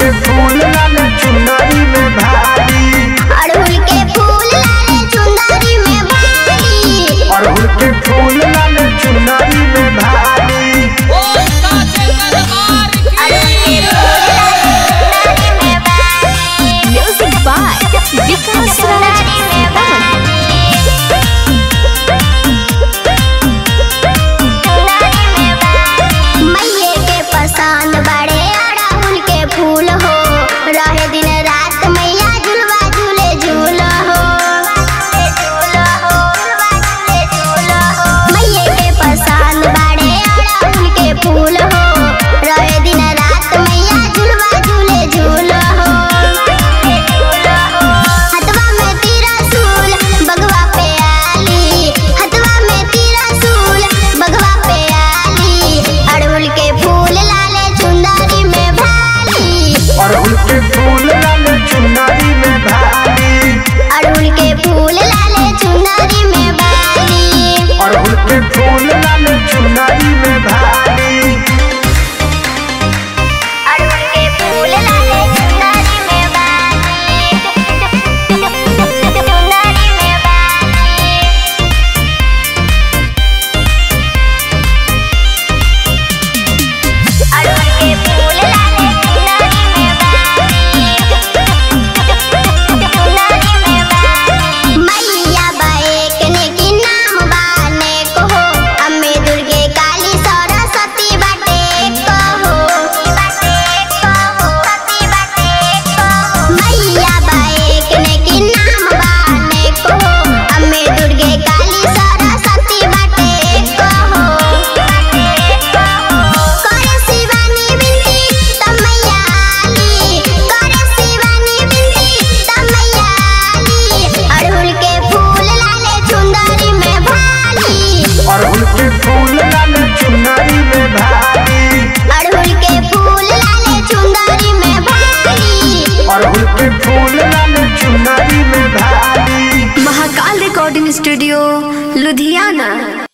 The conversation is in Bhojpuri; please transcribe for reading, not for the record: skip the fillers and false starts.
के फूल लाले चुनरी में भारी, अड़हुल के फूल लाले चुनरी में भारी, अड़हुल के फूल लाले चुनरी में भारी। Music by Vikas Raj. मैये के पसंद बड़े अड़हुल के फूल हो, रहे दिन रात मैया झुलवा झूले झूल हो। मैये के पसंद बड़े अड़हुल के फूल हो, रहे दिन रात मैया झुलवा झूले झूल हो। हथवा में त्रिशूल बगवा पे आली, हथवा में त्रिशूल बगवा पे आली, अड़हुल के फूल लाले चुनरी में भाली, अड़हुल के फूल लाले चुनरी में भारी, अड़हुल के फूल लाले चुनरी में भाली, अड़हुल के फूल लाले चुनरी में भारी। अड़हुल के फूल लाले चुनरी में भाली, चुनरी में भाली। अड़हुल के फूल लाले चुनरी में भाली, चुनरी में भाली। मैया बाएक ने की नाम बाने को हो, अम्मे दुर्गे काली सरस्वती बाटे को हो, मैया बाएक ने की नाम बाने को हो, अम्मे दुर्गे काली सरस्वती बाटे को हो। करे शिवानी बिनती तमैया आली, करे शिवानी बिनती तमैया आली, अड़हुल के फूल लाले चुनरी में भाली, अड़हुल के फूल लाले चुनरी में भारी, अड़हुल के फूल लाले चुनरी में भाली। अड़हुल के फूल लाले चुनरी में भारी। Mahakal recording studio Ludhiana.